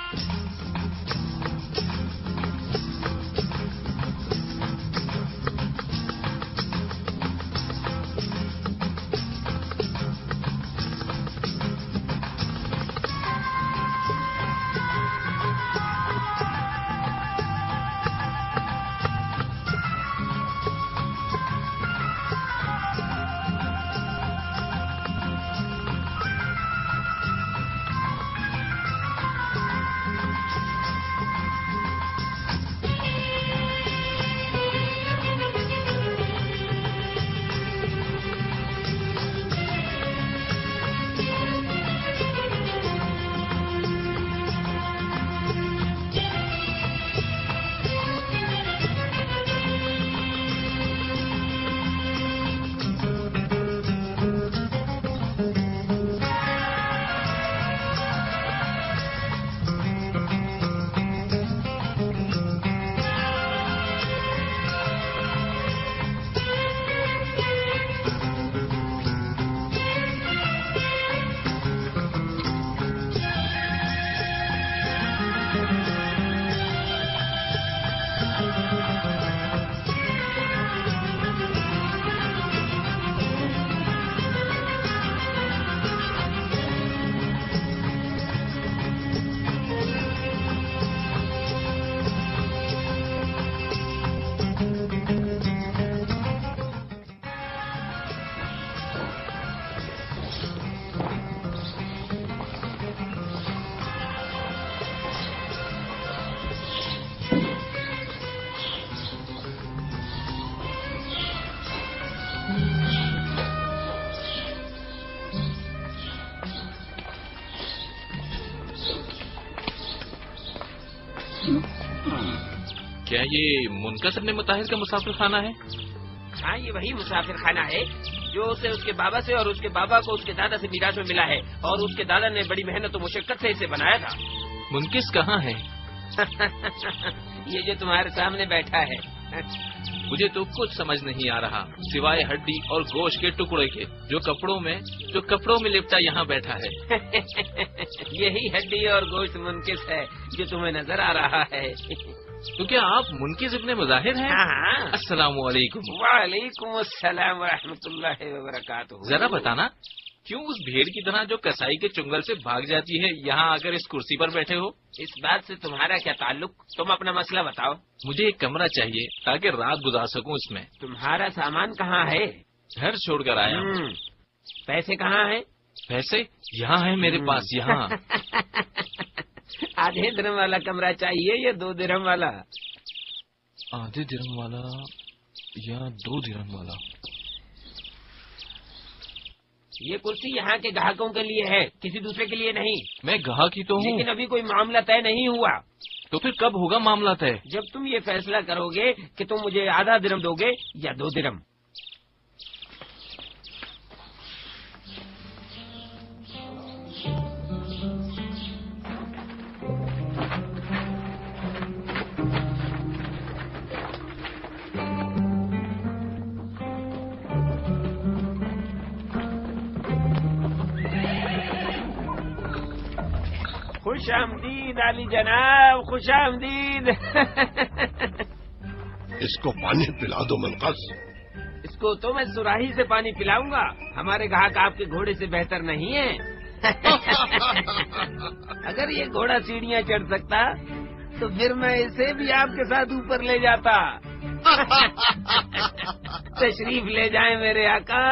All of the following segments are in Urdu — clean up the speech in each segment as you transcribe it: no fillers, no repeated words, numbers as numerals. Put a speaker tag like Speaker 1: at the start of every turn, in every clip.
Speaker 1: क्या ये मुनकस अपने मुताहिर का मुसाफिर खाना है?
Speaker 2: हाँ, ये वही मुसाफिर खाना है जो उसे उसके बाबा से और उसके बाबा को उसके दादा से मीरास में मिला है, और उसके दादा ने बड़ी मेहनत और मुशक्कत से इसे बनाया था।
Speaker 1: मुनकिस कहाँ है?
Speaker 2: ये जो तुम्हारे सामने बैठा है।
Speaker 1: मुझे तो कुछ समझ नहीं आ रहा, सिवाय हड्डी और गोश्त के टुकड़े के, जो कपड़ों में लिपटा यहाँ बैठा है।
Speaker 2: यही हड्डी और गोश्त मुनकिस है जो तुम्हें नजर आ रहा है।
Speaker 1: तो क्या आप मुनकिस इब्ने मुजाहिर हैं?
Speaker 2: हाँ।
Speaker 1: अस्सलाम वालेकुम।
Speaker 2: वालेकुम अस्सलाम व रहमतुल्लाहि व बरकातुहू।
Speaker 1: जरा बताना, क्यों उस भेड़ की तरह जो कसाई के चुंगल से भाग जाती है यहाँ आकर इस कुर्सी पर बैठे हो?
Speaker 2: इस बात से तुम्हारा क्या ताल्लुक? तुम अपना मसला बताओ।
Speaker 1: मुझे एक कमरा चाहिए ताकि रात गुजार सकूं इसमें।
Speaker 2: तुम्हारा सामान कहाँ है?
Speaker 1: घर छोड़कर आया।
Speaker 2: पैसे कहाँ है?
Speaker 1: पैसे यहाँ है मेरे पास, यहाँ।
Speaker 2: आधे दिरहम वाला कमरा चाहिए या 2 दिरहम वाला?
Speaker 1: आधे दिरहम वाला या 2 दिरहम वाला?
Speaker 2: ये कुर्सी यहाँ के ग्राहकों के लिए है, किसी दूसरे के लिए नहीं।
Speaker 1: मैं ग्राहक ही तो हूँ।
Speaker 2: लेकिन अभी कोई मामला तय नहीं हुआ।
Speaker 1: तो फिर कब होगा मामला तय?
Speaker 2: जब तुम ये फैसला करोगे कि तुम मुझे आधा दिरहम दोगे या 2 दिरहम। खुश आमदीद अली जनाब, खुश आमदीद।
Speaker 3: इसको पानी पिला दो मुनकस।
Speaker 2: इसको तो मैं सुराही से पानी पिलाऊंगा। हमारे ग्राहक आपके घोड़े से बेहतर नहीं है। अगर ये घोड़ा सीढ़ियाँ चढ़ सकता तो फिर मैं इसे भी आपके साथ ऊपर ले जाता। तशरीफ ले जाएं मेरे आका।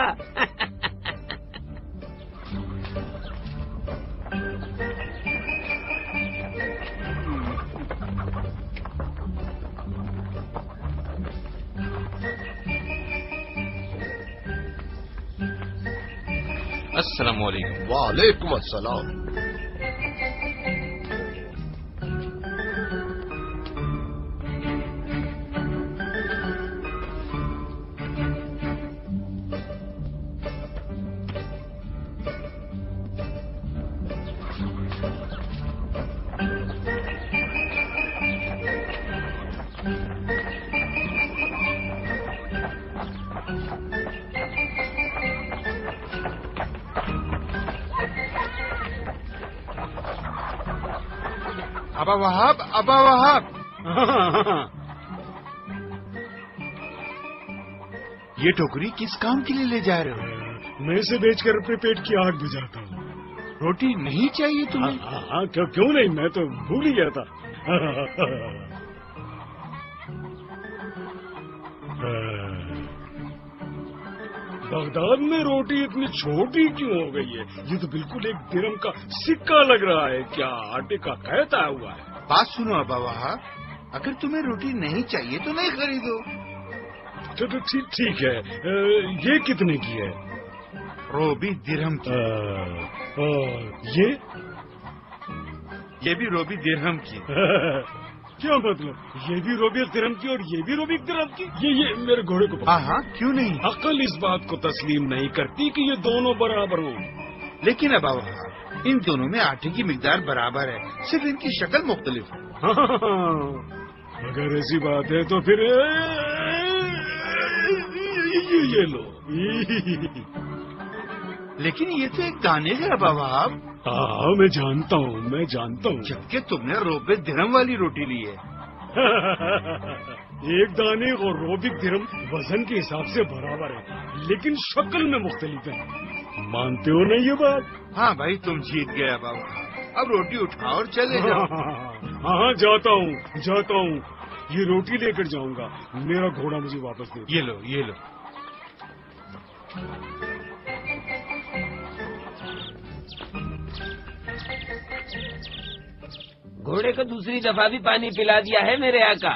Speaker 1: अस्सलाम वालेकुम।
Speaker 3: वालेकुम अस्सलाम।
Speaker 4: ابا وہاب، ابا وہاب، یہ ٹوکری کس کام کے لیے لے جا رہے ہو؟
Speaker 5: میں اسے بیچ کر اپنے پیٹ کی آگ بجھاتا ہوں۔
Speaker 4: روٹی نہیں چاہیے تمہیں؟
Speaker 5: ہاں کیوں نہیں، میں تو بھول ہی گیا تھا۔ بغداد میں روٹی اتنی چھوٹی کیوں ہو گئی ہے؟ یہ تو بالکل ایک درم کا سکہ لگ رہا ہے، کیا آٹے کا قحط آیا ہوا ہے؟
Speaker 4: بات سنو ابا وہاب، اگر تمہیں روٹی نہیں چاہیے تو نہیں خریدو۔
Speaker 5: تو ٹھیک ہے، یہ کتنے کی ہے؟
Speaker 4: روبی درہم کی۔ یہ بھی روبی درہم کی۔
Speaker 5: کیا مطلب؟ یہ بھی روبی درہم کی اور یہ بھی روبی درہم کی؟ یہ میرے گھوڑے کو
Speaker 4: ہاں ہاں، کیوں نہیں؟
Speaker 5: عقل اس بات کو تسلیم نہیں کرتی کہ یہ دونوں برابر ہوں۔
Speaker 4: لیکن ابا وہاب، ان دونوں میں آٹے کی مقدار برابر ہے، صرف ان کی شکل مختلف ہے۔
Speaker 5: اگر ایسی بات ہے تو پھر یہ لو۔
Speaker 4: لیکن یہ تو ایک دانے ہے ابا وہاب۔
Speaker 5: ہاں میں جانتا ہوں،
Speaker 4: جبکہ تم نے روبے درہم والی روٹی لی ہے۔
Speaker 5: ایک دانے اور روبی درہم وزن کے حساب سے برابر ہے، لیکن شکل میں مختلف ہے۔ مانتے ہو نا یہ بات؟
Speaker 4: ہاں بھائی، تم جیت گئے ابا وہاب۔ اب روٹی اٹھاؤ اور چلے جاؤ۔
Speaker 5: ہاں جاتا ہوں، یہ روٹی لے کر جاؤں گا، میرا گھوڑا مجھے واپس دے۔
Speaker 4: یہ لو۔
Speaker 2: گھوڑے کو دوسری دفعہ بھی پانی پلا دیا ہے میرے آقا۔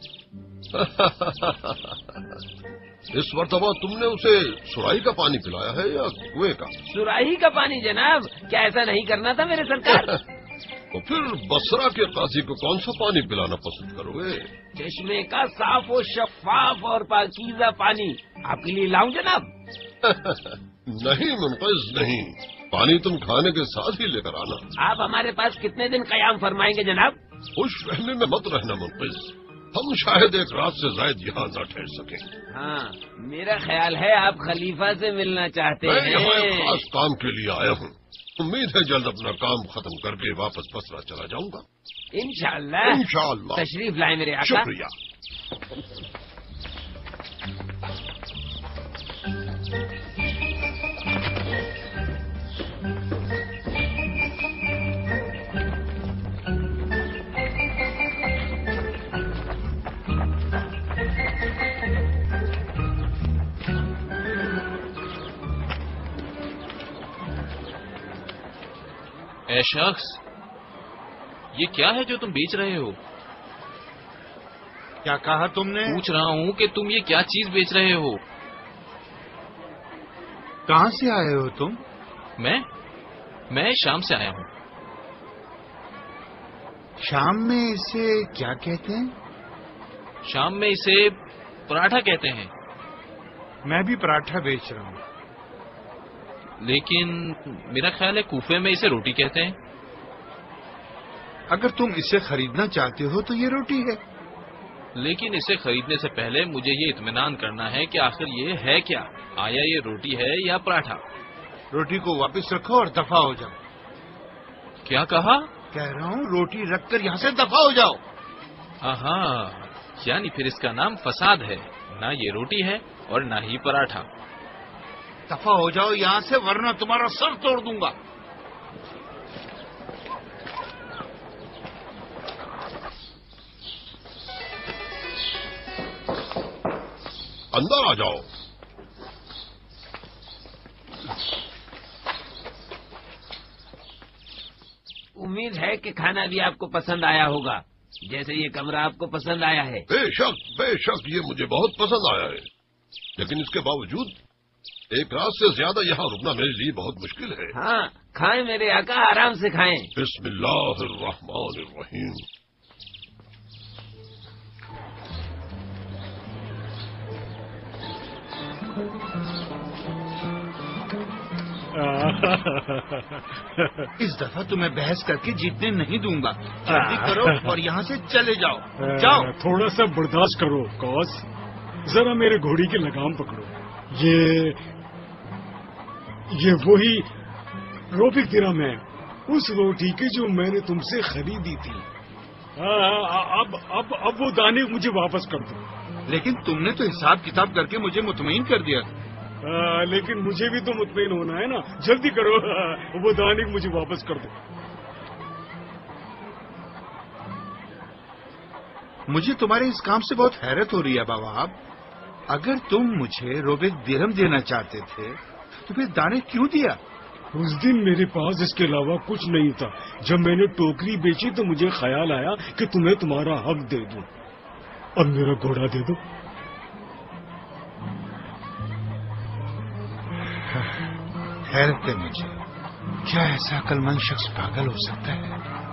Speaker 3: اس مرتبہ تم نے اسے سرائی کا پانی پلایا ہے یا کنویں کا؟
Speaker 2: سراہی کا پانی جناب، کیا ایسا نہیں کرنا تھا میرے سرکار؟
Speaker 3: تو پھر بصرہ کے قاضی کو کون سا پانی پلانا پسند کرو گے؟
Speaker 2: چشمے کا صاف و شفاف اور پاکیزہ پانی آپ کے لیے لاؤں جناب؟
Speaker 3: نہیں منقذ نہیں، پانی تم کھانے کے ساتھ ہی لے کر آنا۔
Speaker 2: آپ ہمارے پاس کتنے دن قیام فرمائیں گے جناب؟
Speaker 3: خوش فہمی میں مت رہنا منقذ، ہم شاید ایک رات سے زائد یہاں نہ ٹھہر سکیں۔
Speaker 2: ہاں میرا خیال ہے آپ خلیفہ سے ملنا چاہتے
Speaker 3: میں یہاں ایک
Speaker 2: ہیں۔
Speaker 3: خاص کام کے لیے آیا ہوں، امید ہے جلد اپنا کام ختم کر کے واپس بصرہ چلا جاؤں گا
Speaker 2: انشاءاللہ۔
Speaker 3: انشاءاللہ۔
Speaker 2: تشریف لائیں میرے آقا۔
Speaker 3: شکریہ۔
Speaker 1: اے شخص، یہ کیا ہے جو تم بیچ رہے ہو؟
Speaker 4: کیا کہا تم نے؟
Speaker 1: پوچھ رہا ہوں کہ تم یہ کیا چیز بیچ رہے ہو؟
Speaker 4: کہاں سے آئے ہو تم؟
Speaker 1: میں شام سے آیا ہوں۔
Speaker 4: شام میں اسے کیا کہتے ہیں؟
Speaker 1: شام میں اسے پراٹھا کہتے ہیں۔
Speaker 4: میں بھی پراٹھا بیچ رہا ہوں۔
Speaker 1: لیکن میرا خیال ہے کوفے میں اسے روٹی کہتے ہیں۔
Speaker 4: اگر تم اسے خریدنا چاہتے ہو تو یہ روٹی ہے۔
Speaker 1: لیکن اسے خریدنے سے پہلے مجھے یہ اطمینان کرنا ہے کہ آخر یہ ہے کیا، آیا یہ روٹی ہے یا پراٹھا؟
Speaker 4: روٹی کو واپس رکھو اور دفع ہو جاؤ۔
Speaker 1: کیا کہا؟
Speaker 4: کہہ رہا ہوں روٹی رکھ کر یہاں سے دفع ہو جاؤ۔
Speaker 1: ہاں یعنی پھر اس کا نام فساد ہے، نہ یہ روٹی ہے اور نہ ہی پراٹھا۔
Speaker 4: دفع ہو جاؤ یہاں سے ورنہ تمہارا سر توڑ دوں گا۔
Speaker 3: اندر آ جاؤ۔
Speaker 2: امید ہے کہ کھانا بھی آپ کو پسند آیا ہوگا، جیسے یہ کمرہ آپ کو پسند آیا ہے۔
Speaker 3: بے شک یہ مجھے بہت پسند آیا ہے، لیکن اس کے باوجود ایک رات سے زیادہ یہاں رکنا میرے لیے بہت مشکل ہے۔
Speaker 2: ہاں کھائیں میرے آقا، آرام سے کھائیں۔
Speaker 3: بسم اللہ الرحمن الرحیم۔
Speaker 4: اس دفعہ تمہیں بحث کر کے جیتنے نہیں دوں گا۔ جلدی کرو اور یہاں سے چلے جاؤ۔ جاؤ۔
Speaker 5: تھوڑا سا برداشت کرو کوس، ذرا میرے گھوڑی کی لگام پکڑو۔ یہ وہی روبی درہم ہے، اس روٹی کی جو میں نے تم سے خریدی تھی۔ اب وہ دانے مجھے واپس کر دو.
Speaker 4: لیکن تم نے تو حساب کتاب کر کے مجھے مطمئن کر دیا تھا.
Speaker 5: لیکن مجھے بھی تو مطمئن ہونا ہے نا. جلدی کرو. وہ دانے مجھے واپس کر دو.
Speaker 4: مجھے تمہارے اس کام سے بہت حیرت ہو رہی ہے بابا. اگر تم مجھے روبے درہم دینا چاہتے تھے تو پھر دانے کیوں دیا؟
Speaker 5: اس دن میرے پاس اس کے علاوہ کچھ نہیں تھا. جب میں نے ٹوکری بیچی تو مجھے خیال آیا کہ تمہیں تمہارا حق دے دوں. اب میرا گھوڑا دے دو.
Speaker 4: حیرت ہے مجھے، کیا ایسا عقل مند شخص پاگل ہو سکتا ہے؟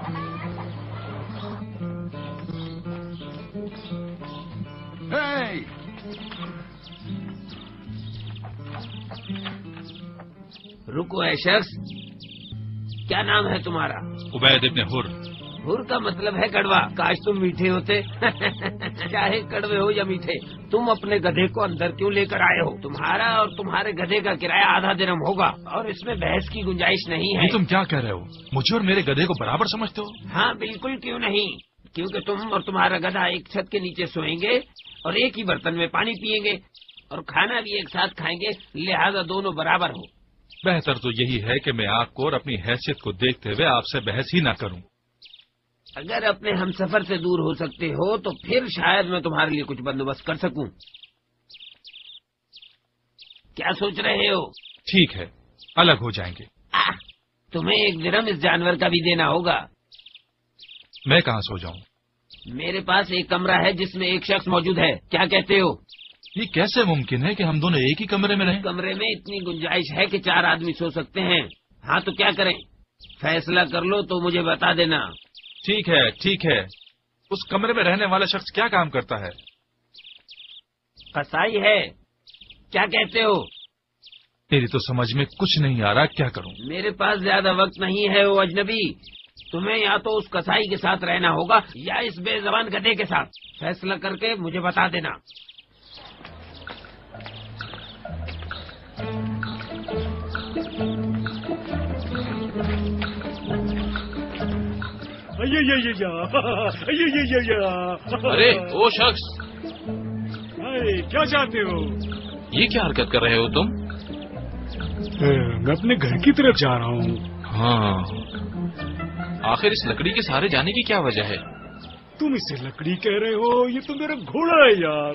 Speaker 2: رکو ہے شخص، کیا نام ہے تمہارا؟
Speaker 6: عبید ابن حر.
Speaker 2: حر کا مطلب ہے کڑوا. کاش تم میٹھے ہوتے. چاہے کڑوے ہو یا میٹھے، تم اپنے گدھے کو اندر کیوں لے کر آئے ہو؟ تمہارا اور تمہارے گدھے کا کرایہ 0.5 درہم ہوگا اور اس میں بحث کی گنجائش نہیں ہے.
Speaker 6: یہ تم کیا کہہ رہے ہو؟ مجھے اور میرے گدھے کو برابر سمجھتے ہو؟
Speaker 2: ہاں بالکل، کیوں نہیں؟ کیونکہ تم اور تمہارا گدھا ایک چھت کے نیچے سوئیں گے اور ایک ہی برتن میں پانی پیئیں گے اور کھانا بھی ایک ساتھ کھائیں گے، لہذا دونوں برابر ہو.
Speaker 6: بہتر تو یہی ہے کہ میں آپ کو اور اپنی حیثیت کو دیکھتے ہوئے آپ سے بحث ہی نہ کروں.
Speaker 2: اگر اپنے ہم سفر سے دور ہو سکتے ہو تو پھر شاید میں تمہارے لیے کچھ بندوبست کر سکوں. کیا سوچ رہے ہو؟
Speaker 6: ٹھیک ہے، الگ ہو جائیں گے.
Speaker 2: تمہیں 1 درہم اس جانور کا بھی دینا ہوگا.
Speaker 6: میں کہاں سو جاؤں؟
Speaker 2: میرے پاس ایک کمرہ ہے جس میں ایک شخص موجود ہے. کیا کہتے ہو؟
Speaker 6: یہ کیسے ممکن ہے کہ ہم دونوں ایک ہی کمرے میں رہیں؟
Speaker 2: کمرے میں اتنی گنجائش ہے کہ 4 آدمی سو سکتے ہیں. ہاں تو کیا کریں؟ فیصلہ کر لو تو مجھے بتا دینا.
Speaker 6: ٹھیک ہے ٹھیک ہے. اس کمرے میں رہنے والا شخص کیا کام کرتا ہے؟
Speaker 2: قصائی ہے. کیا کہتے ہو؟
Speaker 6: میری تو سمجھ میں کچھ نہیں آ رہا، کیا کروں؟
Speaker 2: میرے پاس زیادہ وقت نہیں ہے وہ اجنبی. تمہیں یا تو اس قصائی کے ساتھ رہنا ہوگا یا اس بے زبان گدھے کے ساتھ. فیصلہ کر کے مجھے بتا دینا.
Speaker 1: ارے وہ شخص،
Speaker 5: کیا چاہتے ہو؟
Speaker 1: یہ کیا حرکت کر رہے ہو تم؟
Speaker 5: میں اپنے گھر کی طرف جا رہا ہوں.
Speaker 1: ہاں، آخر اس لکڑی کے سہارے جانے کی کیا وجہ ہے؟
Speaker 5: تم اسے لکڑی کہہ رہے ہو؟ یہ تو میرا گھوڑا ہے یار.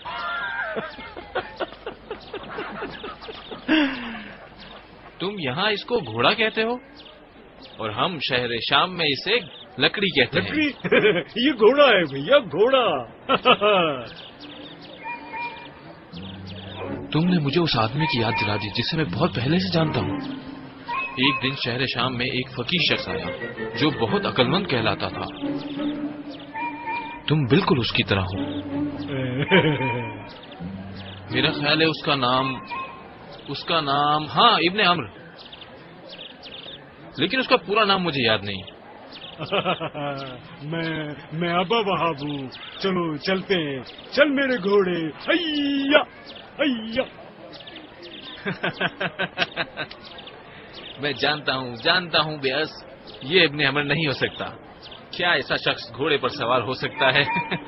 Speaker 1: تم یہاں اس کو گھوڑا کہتے ہو اور ہم شہر شام میں اسے لکڑی کہتے ہیں.
Speaker 5: لکڑی؟ یہ گھوڑا ہے بھیا، گھوڑا.
Speaker 1: تم نے مجھے اس آدمی کی یاد دلا دی جسے میں بہت پہلے سے جانتا ہوں. ایک دن شہر شام میں ایک فقیر شخص آیا جو بہت عقل مند کہلاتا تھا. تم بالکل اس کی طرح ہو. میرا خیال ہے اس کا نام ہاں ابن عمر، لیکن اس کا پورا نام مجھے یاد نہیں.
Speaker 5: میں ابا وہاب ہوں. چلو چلتے ہیں. چل میرے گھوڑے. ہیا ہیا.
Speaker 1: میں جانتا ہوں بیس، یہ ابن عمر نہیں ہو سکتا. کیا ایسا شخص گھوڑے پر سوار ہو سکتا ہے؟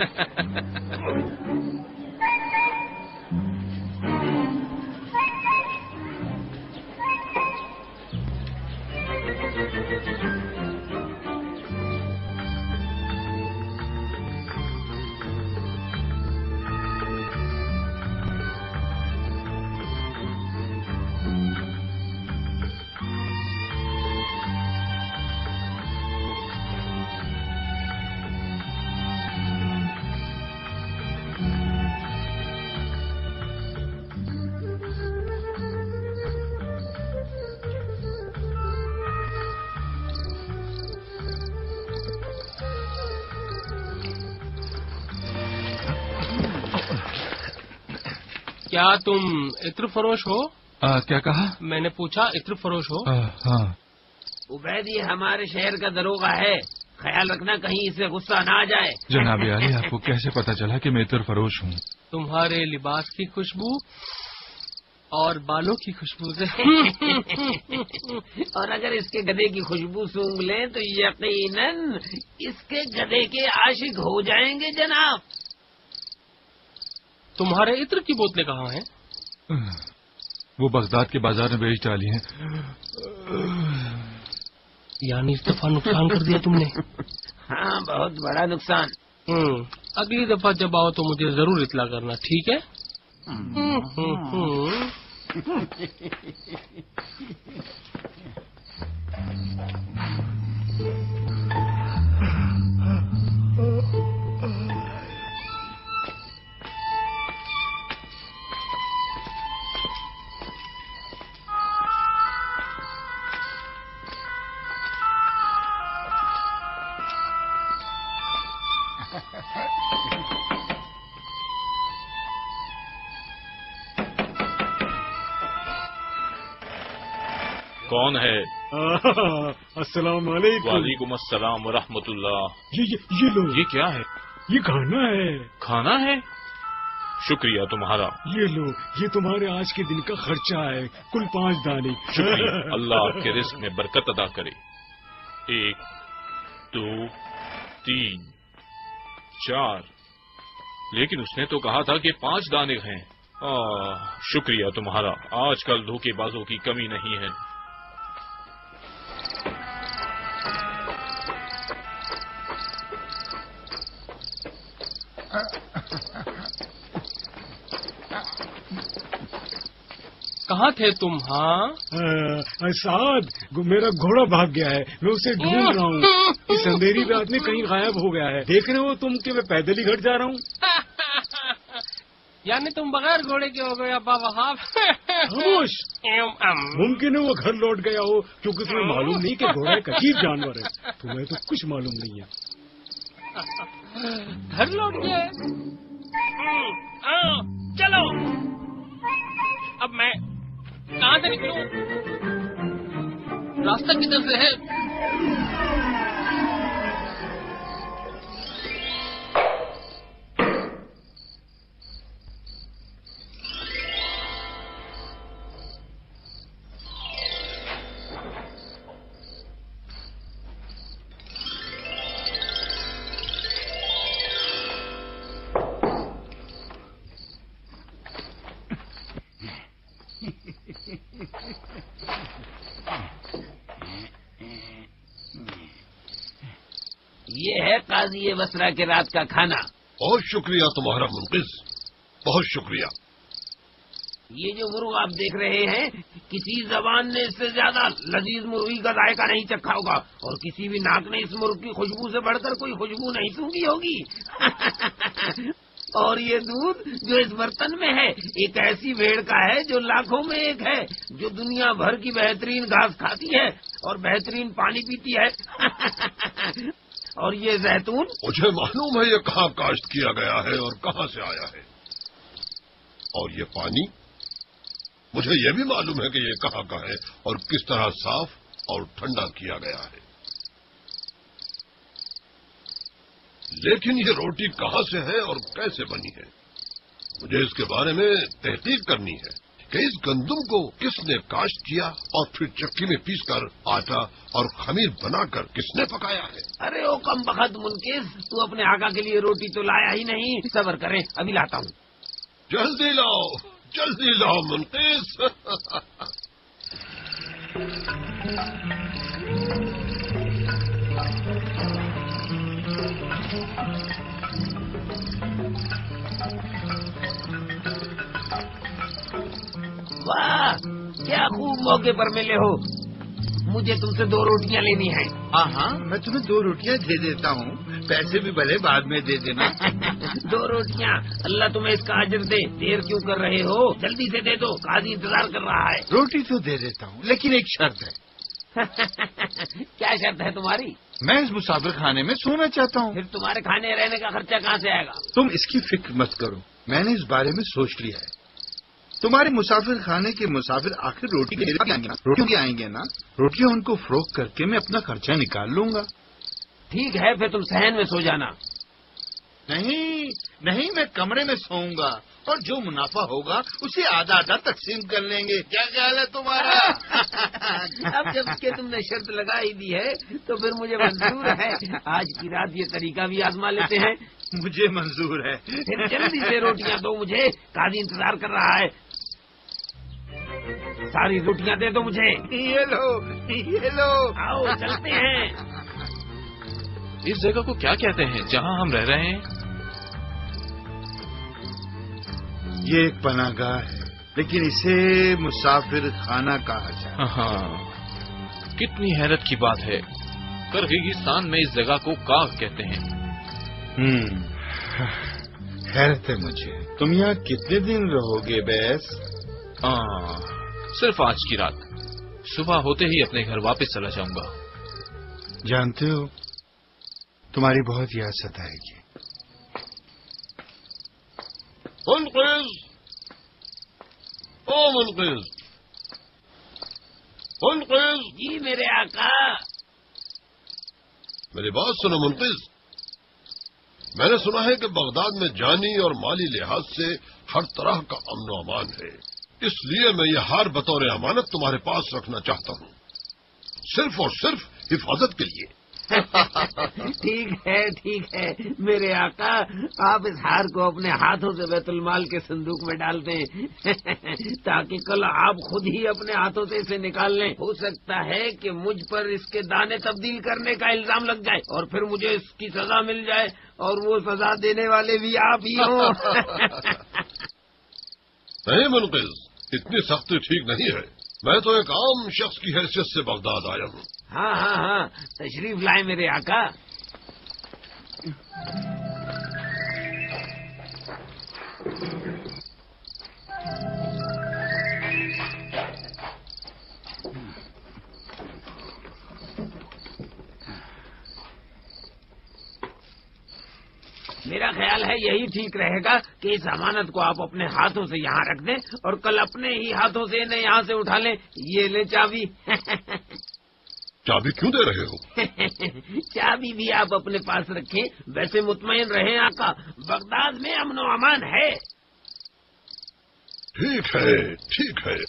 Speaker 7: کیا تم عطر فروش ہو؟
Speaker 6: کیا کہا؟
Speaker 7: میں نے پوچھا عطر فروش ہو؟
Speaker 6: ہاں.
Speaker 2: عبید یہ ہمارے شہر کا دروغہ ہے. خیال رکھنا کہیں اسے غصہ نہ آ جائے.
Speaker 6: جناب عالی، آپ کو کیسے پتا چلا کہ میں عطر فروش ہوں؟
Speaker 7: تمہارے لباس کی خوشبو اور بالوں کی خوشبو سے
Speaker 2: اور اگر اس کے گدھے کی خوشبو سونگ لیں تو یقیناً اس کے گدھے کے عاشق ہو جائیں گے جناب.
Speaker 7: تمہارے عطر کی بوتلیں کہاں ہیں؟
Speaker 6: وہ بغداد کے بازار میں بیچ ڈالی ہیں.
Speaker 7: یعنی اس دفعہ نقصان کر دیا تم نے.
Speaker 2: ہاں بہت بڑا نقصان.
Speaker 7: اگلی دفعہ جب آؤ تو مجھے ضرور اطلاع کرنا، ٹھیک ہے؟
Speaker 8: کون ہے؟
Speaker 5: السلام علیکم.
Speaker 8: وعلیکم السلام ورحمۃ اللہ.
Speaker 5: یہ لو.
Speaker 8: یہ کیا ہے؟
Speaker 5: یہ کھانا ہے.
Speaker 8: کھانا ہے؟ شکریہ تمہارا.
Speaker 5: یہ لو، یہ تمہارے آج کے دن کا خرچہ ہے، کل 5 دانے.
Speaker 8: شکریہ. اللہ آپ کے رزق میں برکت ادا کرے. 1 2 3 4. لیکن اس نے تو کہا تھا کہ 5 دانے ہیں. شکریہ تمہارا. آج کل دھوکے بازوں کی کمی نہیں ہے.
Speaker 7: کہاں تھے تم؟ ہاں
Speaker 5: سعد، میرا گھوڑا بھاگ گیا ہے، میں اسے ڈھونڈ رہا ہوں. اس اندھیری رات میں کہیں غائب ہو گیا ہے. دیکھ رہے ہو تم کہ میں پیدل ہی گھٹ جا رہا ہوں.
Speaker 7: یعنی تم بغیر گھوڑے کے ہو گئے ابا وہاب؟
Speaker 5: خاموش. ممکن ہے وہ گھر لوٹ گیا ہو، کیونکہ تمہیں معلوم نہیں کہ گھوڑا ایک عجیب جانور ہے. تمہیں تو کچھ معلوم نہیں ہے.
Speaker 7: گھر لوٹ گئے؟ چلو اب میں کہاں سے نکلوں؟ راستہ کدھر سے ہے؟
Speaker 2: یہ ہے قاضی بصرہ کے رات کا کھانا.
Speaker 3: بہت شکریہ تمہارا منقذ، بہت شکریہ.
Speaker 2: یہ جو مرغ آپ دیکھ رہے ہیں، کسی زبان نے اس سے زیادہ لذیذ مرغی کا ذائقہ نہیں چکھا ہوگا، اور کسی بھی ناک نے اس مرغ کی خوشبو سے بڑھ کر کوئی خوشبو نہیں سونگھی ہوگی. اور یہ دودھ جو اس برتن میں ہے، ایک ایسی بھیڑ کا ہے جو لاکھوں میں ایک ہے، جو دنیا بھر کی بہترین گھاس کھاتی ہے اور بہترین پانی پیتی ہے. اور یہ زیتون،
Speaker 3: مجھے معلوم ہے یہ کہاں کاشت کیا گیا ہے اور کہاں سے آیا ہے. اور یہ پانی، مجھے یہ بھی معلوم ہے کہ یہ کہاں کا ہے اور کس طرح صاف اور ٹھنڈا کیا گیا ہے. لیکن یہ روٹی کہاں سے ہے اور کیسے بنی ہے؟ مجھے اس کے بارے میں تحقیق کرنی ہے کہ اس گندم کو کس نے کاشت کیا اور پھر چکی میں پیس کر آٹا اور خمیر بنا کر کس نے پکایا ہے.
Speaker 2: ارے او کم بخت منکز، تو اپنے آقا کے لیے روٹی تو لایا ہی نہیں. صبر کریں، ابھی لاتا ہوں.
Speaker 3: جلدی لاؤ، جلدی لاؤ منقذ.
Speaker 2: واہ، کیا خوب موقع پر ملے ہو. مجھے تم سے 2 روٹیاں لینی ہیں.
Speaker 4: ہاں، میں تمہیں 2 روٹیاں دے دیتا ہوں، پیسے بھی بھلے بعد میں دے دینا.
Speaker 2: 2 روٹیاں، اللہ تمہیں اس کا اجر دے. دیر کیوں کر رہے ہو؟ جلدی سے دے دو، قاضی انتظار کر رہا ہے.
Speaker 4: روٹی تو دے دیتا ہوں، لیکن ایک شرط ہے.
Speaker 2: کیا شرط ہے تمہاری؟
Speaker 4: میں اس مسافر خانے میں سونا چاہتا ہوں.
Speaker 2: پھر تمہارے کھانے رہنے کا خرچہ کہاں سے آئے گا؟
Speaker 4: تم اس کی فکر مت کرو، میں نے اس بارے میں سوچ لیا ہے. تمہارے مسافر خانے کے مسافر آخر روٹی کے لیے روٹی آئیں گے نا. روٹیاں ان کو فروخت کر کے میں اپنا خرچہ نکال لوں گا.
Speaker 2: ٹھیک ہے، پھر تم صحن میں سو جانا.
Speaker 4: نہیں، میں کمرے میں سوؤں گا. اور جو منافع ہوگا اسے آدھا آدھا تقسیم کر لیں گے. کیا خیال ہے تمہارا؟
Speaker 2: اب جب کہ تم نے شرط لگا ہی دی ہے تو پھر مجھے منظور ہے. آج کی رات یہ طریقہ بھی آزما لیتے ہیں.
Speaker 4: مجھے منظور ہے.
Speaker 2: پھر جلدی سے روٹیاں دو مجھے، قاضی انتظار کر رہا ہے. ساری روٹیاں دے دو مجھے.
Speaker 4: یہ لو.
Speaker 2: آؤ چلتے ہیں.
Speaker 8: اس جگہ کو کیا کہتے ہیں جہاں ہم رہ رہے ہیں؟
Speaker 4: یہ ایک پناہ گاہ ہے، لیکن اسے مسافر خانہ کہا جائے.
Speaker 8: ہاں، کتنی حیرت کی بات ہے. کرغیزستان میں اس جگہ کو کاغ کہتے ہیں.
Speaker 4: حیرت ہے مجھے. تم یہاں کتنے دن رہو گے بیس؟
Speaker 8: صرف آج کی رات. صبح ہوتے ہی اپنے گھر واپس چلا جاؤں گا.
Speaker 4: جانتے ہو تمہاری بہت یاد ستائے گی.
Speaker 3: منقذ، او منقذ، منقذ.
Speaker 2: جی میرے آقا.
Speaker 3: میری بات سنو منقذ. میں نے سنا ہے کہ بغداد میں جانی اور مالی لحاظ سے ہر طرح کا امن و امان ہے. اس لیے میں یہ ہار بطور امانت تمہارے پاس رکھنا چاہتا ہوں، صرف اور صرف حفاظت کے لیے.
Speaker 2: ٹھیک ہے میرے آقا، آپ اس ہار کو اپنے ہاتھوں سے بیت المال کے صندوق میں ڈال دیں تاکہ کل آپ خود ہی اپنے ہاتھوں سے اسے نکال لیں. ہو سکتا ہے کہ مجھ پر اس کے دانے تبدیل کرنے کا الزام لگ جائے اور پھر مجھے اس کی سزا مل جائے، اور وہ سزا دینے والے بھی آپ ہی ہوں.
Speaker 3: نہیں منقذ، اتنی سختی ٹھیک نہیں ہے. میں تو ایک عام شخص کی حیثیت سے بغداد آیا ہوں.
Speaker 2: ہاں تشریف لائے میرے آقا. میرا خیال ہے یہی ٹھیک رہے گا کہ اس امانت کو آپ اپنے ہاتھوں سے یہاں رکھ دیں اور کل اپنے ہی ہاتھوں سے انہیں یہاں سے اٹھا لیں. یہ لے چابی.
Speaker 3: چابی کیوں دے رہے ہو؟
Speaker 2: چابی بھی آپ اپنے پاس رکھیں. ویسے مطمئن رہیں آقا، بغداد میں امن و امان ہے.
Speaker 3: ٹھیک ہے.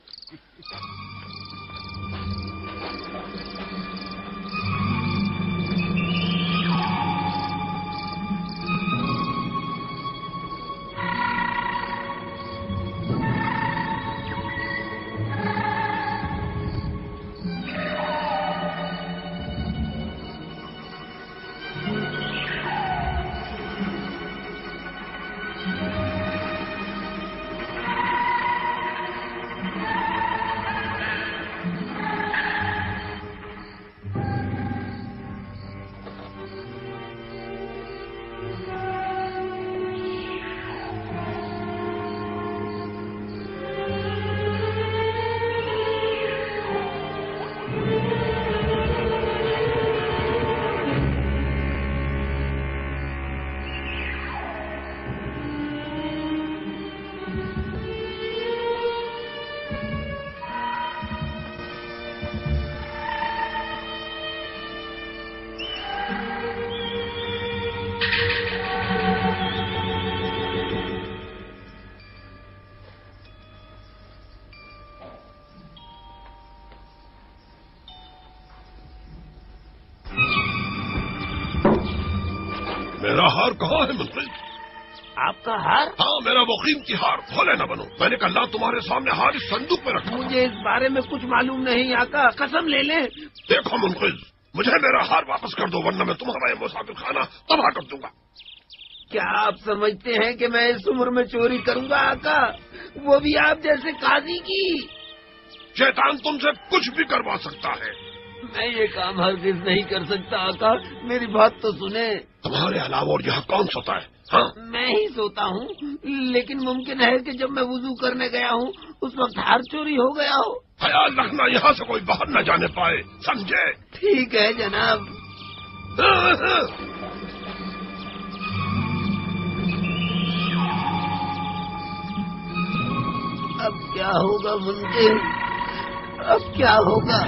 Speaker 3: میرا ہار کہاں ہے منقذ؟
Speaker 2: آپ کا ہار؟
Speaker 3: ہاں، میرا وہ قیمتی ہار. بھولے نہ بنو. میں نے کہا اللہ تمہارے سامنے ہار اس صندوق میں رکھا.
Speaker 2: مجھے اس بارے میں کچھ معلوم نہیں آقا، قسم لے لیں.
Speaker 3: دیکھو منقذ، مجھے میرا ہار واپس کر دو ورنہ میں تمہارا یہ مسافر خانہ تباہ کر دوں گا.
Speaker 2: کیا آپ سمجھتے ہیں کہ میں اس عمر میں چوری کروں گا آقا؟ وہ بھی آپ جیسے قاضی کی.
Speaker 3: شیطان تم سے کچھ بھی کروا سکتا ہے.
Speaker 2: میں یہ کام ہرگز نہیں کر سکتا آقا، میری بات تو سنیں.
Speaker 3: تمہارے علاوہ اور یہاں کون سوتا ہے؟ ہاں،
Speaker 2: میں ہی سوتا ہوں، لیکن ممکن ہے کہ جب میں وضو کرنے گیا ہوں اس وقت ہار چوری ہو گیا ہو.
Speaker 3: خیال رکھنا یہاں سے کوئی باہر نہ جانے پائے، سمجھے؟
Speaker 2: ٹھیک ہے جناب. اب کیا ہوگا منقذ؟ اب کیا ہوگا؟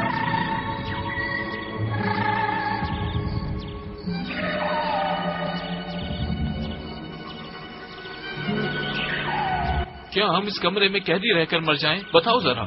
Speaker 1: کیا ہم اس کمرے میں قیدی رہ کر مر جائیں؟ بتاؤ ذرا۔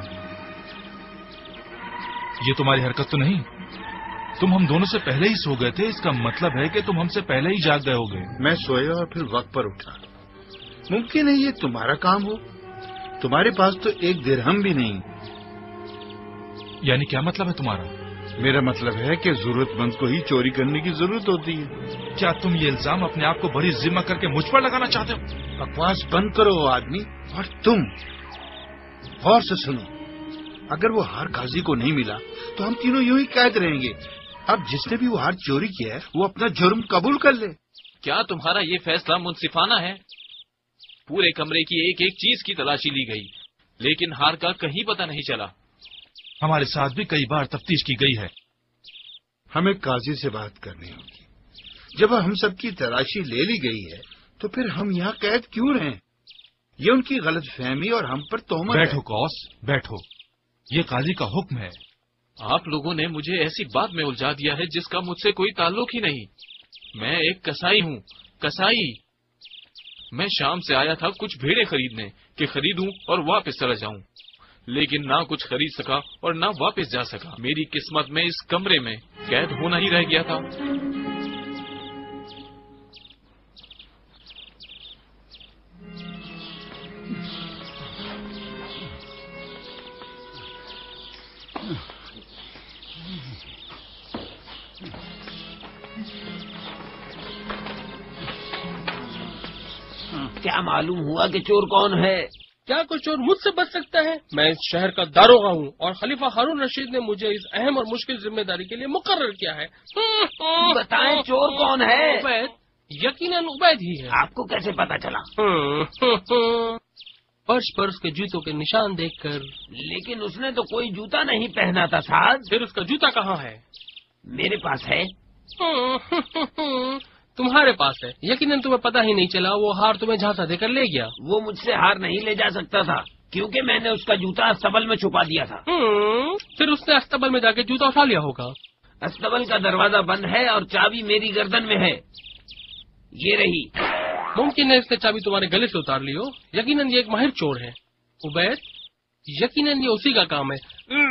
Speaker 6: یہ تمہاری حرکت تو نہیں؟ تم ہم دونوں سے پہلے ہی سو گئے تھے، اس کا مطلب ہے کہ تم ہم سے پہلے ہی جاگ گئے ہوگے۔
Speaker 4: میں سویا اور پھر وقت پر اٹھا۔ ممکن ہے یہ تمہارا کام ہو؟ تمہارے پاس تو ایک درہم بھی نہیں۔
Speaker 6: یعنی کیا مطلب ہے تمہارا؟
Speaker 4: میرا مطلب ہے کہ ضرورت مند کو ہی چوری کرنے کی ضرورت ہوتی ہے۔
Speaker 6: کیا تم یہ الزام اپنے آپ کو بڑی ذمہ کر کے مجھ پر لگانا چاہتے ہو؟
Speaker 4: بکواس بند کرو آدمی۔ اور تم غور سے سنو، اگر وہ ہار قاضی کو نہیں ملا تو ہم تینوں یوں ہی قید رہیں گے۔ اب جس نے بھی وہ ہار چوری کیا ہے وہ اپنا جرم قبول کر لے۔
Speaker 1: کیا تمہارا یہ فیصلہ منصفانہ ہے؟ پورے کمرے کی ایک ایک چیز کی تلاشی لی گئی لیکن ہار کا کہیں پتہ نہیں چلا۔
Speaker 6: ہمارے ساتھ بھی کئی بار تفتیش کی گئی ہے۔
Speaker 4: ہمیں قاضی سے بات کرنی ہوگی۔ جب ہم سب کی تلاشی لے لی گئی ہے تو پھر ہم یہاں قید کیوں رہیں؟ یہ ان کی غلط فہمی اور ہم پر تہمت ہے۔
Speaker 6: بیٹھو کوس، بیٹھو، یہ قاضی کا حکم ہے۔
Speaker 1: آپ لوگوں نے مجھے ایسی بات میں الجھا دیا ہے جس کا مجھ سے کوئی تعلق ہی نہیں۔ میں ایک کسائی ہوں، کسائی۔ میں شام سے آیا تھا کچھ بھیڑیں خریدنے کہ خریدوں اور واپس چلا جاؤں، لیکن نہ کچھ خرید سکا اور نہ واپس جا سکا۔ میری قسمت میں اس کمرے میں قید ہونا ہی رہ گیا تھا۔
Speaker 2: کیا معلوم ہوا کہ چور کون ہے؟
Speaker 7: کیا کوئی چور مجھ سے بچ سکتا ہے؟ میں اس شہر کا داروغہ ہوں اور خلیفہ ہارون رشید نے مجھے اس اہم اور مشکل ذمہ داری کے لیے مقرر کیا ہے۔
Speaker 2: بتائیں چور کون ہے؟
Speaker 7: عبید، یقیناً عبید ہی ہے۔
Speaker 2: آپ کو کیسے پتا چلا؟
Speaker 7: فرش پر اس کے جوتوں کے نشان دیکھ کر۔
Speaker 2: لیکن اس نے تو کوئی جوتا نہیں پہنا تھا ساز۔
Speaker 7: پھر اس کا جوتا کہاں ہے؟
Speaker 2: میرے پاس ہے۔
Speaker 7: تمہارے پاس ہے، یقیناً تمہیں پتہ ہی نہیں چلا وہ ہار تمہیں جھانسا دے کر لے گیا۔
Speaker 2: وہ مجھ سے ہار نہیں لے جا سکتا تھا کیونکہ میں نے اس کا جوتا استبل میں چھپا دیا تھا۔
Speaker 7: پھر اس نے استبل میں جا کے جوتا اٹھا لیا ہوگا۔
Speaker 2: استبل کا دروازہ بند ہے اور چابی میری گردن میں ہے، یہ رہی۔
Speaker 7: ممکن ہے اس نے چابی تمہارے گلے سے اتار لی ہو۔ یقیناً یہ ایک ماہر چور ہے عبید، یقیناً یہ اسی کا کام ہے۔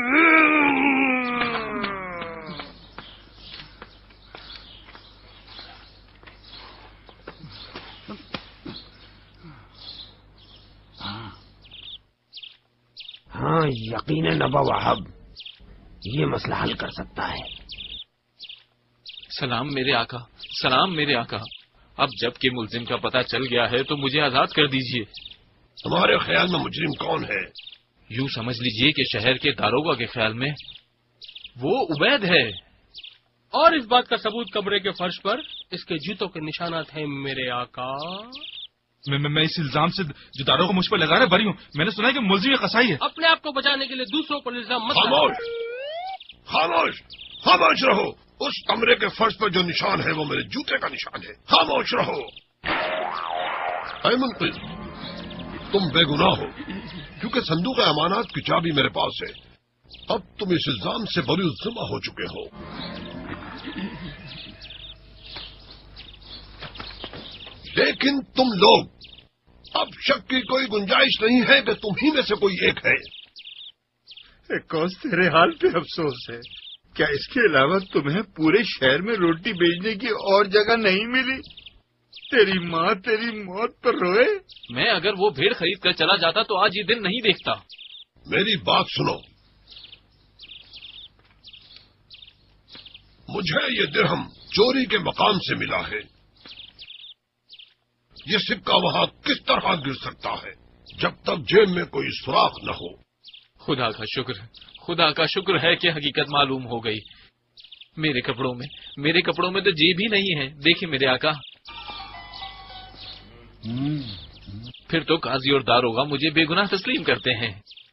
Speaker 2: ہاں یقیناً ابا وہاب یہ مسئلہ حل کر سکتا ہے۔
Speaker 1: سلام میرے آقا، سلام میرے آقا۔ اب جب کہ ملزم کا پتہ چل گیا ہے تو مجھے آزاد کر دیجیے۔
Speaker 3: تمہارے خیال میں مجرم کون ہے؟
Speaker 1: یوں سمجھ لیجیے کہ شہر کے داروغہ کے خیال میں وہ عبید ہے۔
Speaker 7: اور اس بات کا ثبوت کمرے کے فرش پر اس کے جوتوں کے نشانات ہیں میرے آقا۔
Speaker 6: میں اس الزام سے جو داروغہ مجھ پر لگا رہے بری ہوں۔ میں نے سنا ہے کہ ملزم یہ قصائی ہے۔
Speaker 7: اپنے آپ کو بچانے کے لیے دوسروں پر الزام مت
Speaker 3: خاموش، خاموش، خاموش رہو۔ اس کمرے کے فرش پر جو نشان ہے وہ میرے جوتے کا نشان ہے۔ خاموش رہو۔ اے منقذ، تم بے گناہ ہو کیونکہ صندوق امانات کی چابی میرے پاس ہے۔ اب تم اس الزام سے بری الزمہ ہو چکے ہو۔ لیکن تم لوگ، اب شک کی کوئی گنجائش نہیں ہے کہ تم ہی میں سے کوئی ایک ہے۔
Speaker 4: کوس تیرے حال پہ افسوس ہے۔ کیا اس کے علاوہ تمہیں پورے شہر میں روٹی بیچنے کی اور جگہ نہیں ملی؟ تیری ماں تیری موت پر روئے۔
Speaker 1: میں اگر وہ بھیڑ خرید کر چلا جاتا تو آج یہ دن نہیں دیکھتا۔
Speaker 3: میری بات سنو، مجھے یہ درہم چوری کے مقام سے ملا ہے۔ یہ سکہ وہاں کس طرح گر سکتا ہے جب تک جیب میں کوئی سوراخ نہ ہو؟
Speaker 1: خدا کا شکر ہے، خدا کا شکر ہے کہ حقیقت معلوم ہو گئی۔ میرے کپڑوں میں تو جیب ہی نہیں ہے۔ دیکھیں میرے آقا، پھر تو قاضی اور داروغہ مجھے بے گناہ تسلیم کرتے ہیں۔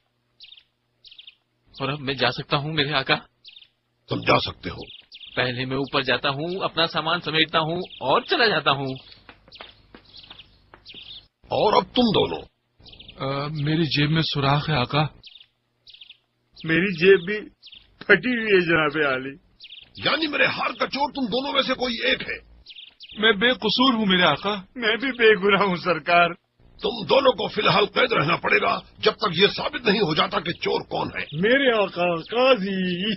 Speaker 1: اور اب میں جا سکتا ہوں میرے آقا؟
Speaker 3: تم جا سکتے ہو۔
Speaker 1: پہلے میں اوپر جاتا ہوں، اپنا سامان سمیٹتا ہوں اور چلا جاتا ہوں۔
Speaker 3: اور اب تم دونوں۔
Speaker 6: میری جیب میں سوراخ ہے آقا۔
Speaker 4: میری جیب بھی پھٹی ہوئی ہے جناب عالی۔
Speaker 3: یعنی میرے ہار کا چور تم دونوں میں سے کوئی ایک ہے؟
Speaker 6: میں بے قصور ہوں میرے آقا۔
Speaker 4: میں بھی بے گناہ ہوں سرکار۔
Speaker 3: तुम दोनों को फिलहाल कैद रहना पड़ेगा जब तक ये साबित नहीं हो जाता कि चोर कौन है।
Speaker 5: मेरे आका काजी।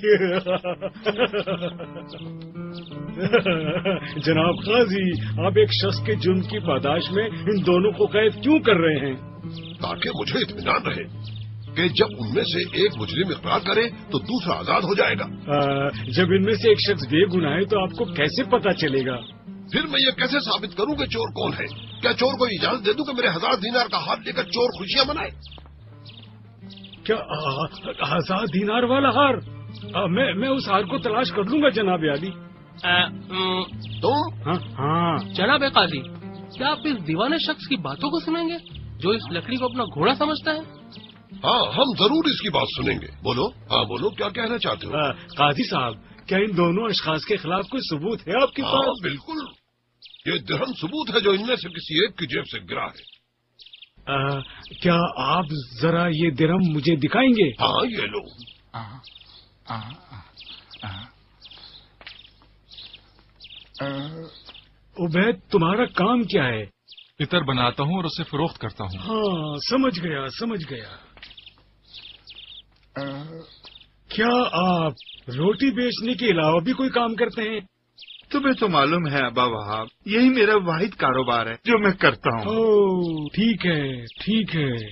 Speaker 5: जनाब काजी, आप एक शख्स के जुर्म की पादाश में इन दोनों को कैद क्यों कर रहे हैं?
Speaker 3: ताकि मुझे इत्मीनान रहे कि जब उनमें से एक मुजरिम इकरार करे तो दूसरा आजाद हो जाएगा।
Speaker 5: जब इनमें से एक शख्स बेगुनाह है तो आपको कैसे पता चलेगा?
Speaker 3: फिर मैं ये कैसे साबित करूं कि चोर कौन है? क्या चोर को इजाजत दे दूं कि मेरे 1000 दीनार का हार लेकर चोर खुशियां मनाए?
Speaker 5: क्या 1000 दीनार वाला हार? मैं उस हार को तलाश कर लूंगा जनाब अली।
Speaker 3: तुम?
Speaker 5: हाँ।
Speaker 7: जनाब काजी, क्या आप इस दीवाने शख्स की बातों को सुनेंगे जो इस लकड़ी को अपना घोड़ा समझता है?
Speaker 3: हाँ, हम जरूर इसकी बात सुनेंगे। बोलो। हाँ बोलो, क्या कहना चाहते हो?
Speaker 5: काजी साहब, क्या इन दोनों अशखास के खिलाफ कोई सबूत है आपके पास?
Speaker 3: हाँ बिल्कुल, ये दिरहम सबूत है जो इनमें से किसी एक की जेब से गिरा है।
Speaker 5: क्या आप जरा ये दिरहम मुझे दिखाएंगे?
Speaker 3: हाँ, ये लो।
Speaker 5: उबैद, तुम्हारा काम क्या है?
Speaker 6: इतर बनाता हूँ और उसे फरोख्त करता हूँ।
Speaker 5: हाँ, समझ गया। क्या आप रोटी बेचने के अलावा भी कोई काम करते हैं?
Speaker 4: तुम्हें तो मालूम है अबा वहाब, यही मेरा वाहिद कारोबार है जो मैं करता हूँ।
Speaker 5: ओह, ठीक है।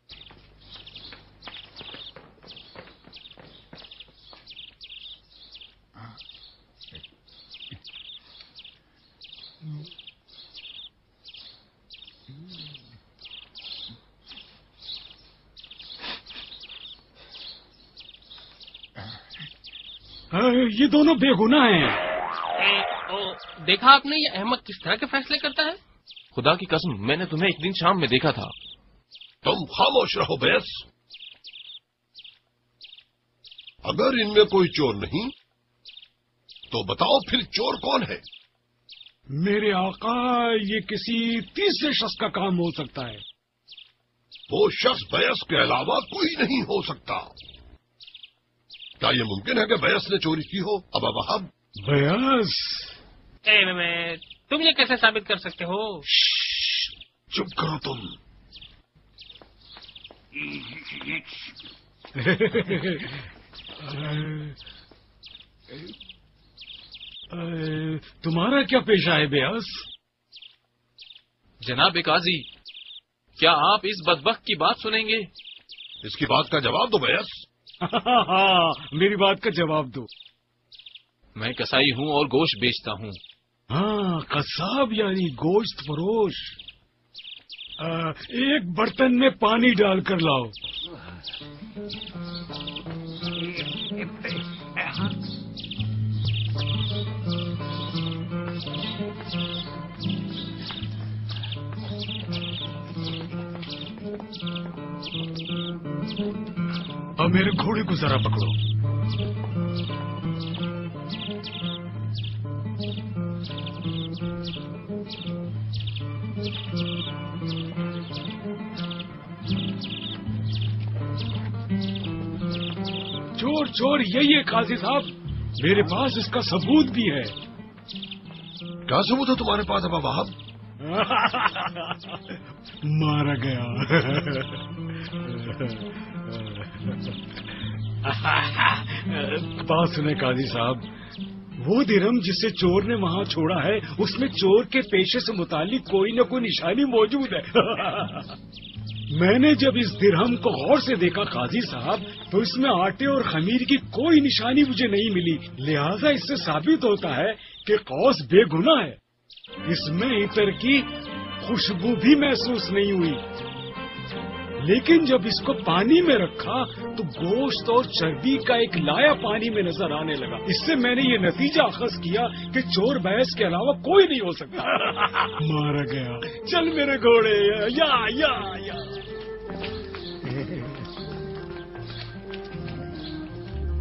Speaker 5: ये दोनों बेगुनाह हैं।
Speaker 7: देखा आपने ये अहमद किस तरह के फैसले करता है?
Speaker 1: खुदा की कसम, मैंने तुम्हें एक दिन शाम में देखा था।
Speaker 3: तुम खामोश रहो बैस। अगर इनमें कोई चोर नहीं तो बताओ फिर चोर कौन है?
Speaker 5: मेरे आका, ये किसी तीसरे शख्स का काम हो सकता है।
Speaker 3: वो शख्स बैस के अलावा कोई नहीं हो सकता। क्या ये मुमकिन है कि बैस ने चोरी की हो? अबा वहाब।
Speaker 5: बैस?
Speaker 7: तुम ये कैसे साबित कर सकते हो?
Speaker 3: चुप करो तुम।
Speaker 5: तुम्हारा क्या पेशा है बैस?
Speaker 1: जनाब काजी, क्या आप इस बदबख्त की बात सुनेंगे?
Speaker 3: इसकी बात का जवाब दो बैस।
Speaker 5: हाँ, मेरी बात का जवाब दो।
Speaker 1: मैं कसाई हूँ और गोश्त बेचता हूँ।
Speaker 5: हाँ, कसाब यानी गोश्त फरोश। एक बर्तन में पानी डालकर लाओ। अब मेरे घोड़े को जरा पकड़ो। चोर यही है काजी साहब, मेरे पास इसका सबूत भी है।
Speaker 3: क्या सबूत है तुम्हारे पास अबा वहाब?
Speaker 5: मारा गया। बात सुने काजी साहब, वो दिरहम जिसे चोर ने वहाँ छोड़ा है उसमें चोर के पेशे से मुतालिक कोई न कोई निशानी मौजूद है। मैंने जब इस दिरहम को गौर से देखा काजी साहब, तो इसमें आटे और खमीर की कोई निशानी मुझे नहीं मिली। लिहाजा इससे साबित होता है कि कौस बेगुनाह है। इसमें इतर की खुशबू भी महसूस नहीं हुई। लेकिन जब इसको पानी में रखा तो गोश्त और चर्बी का एक लाया पानी में नजर आने लगा। इससे मैंने ये नतीजा अखज़ किया कि चोर बैस के अलावा कोई नहीं हो सकता। मारा गया। चल मेरे घोड़े, या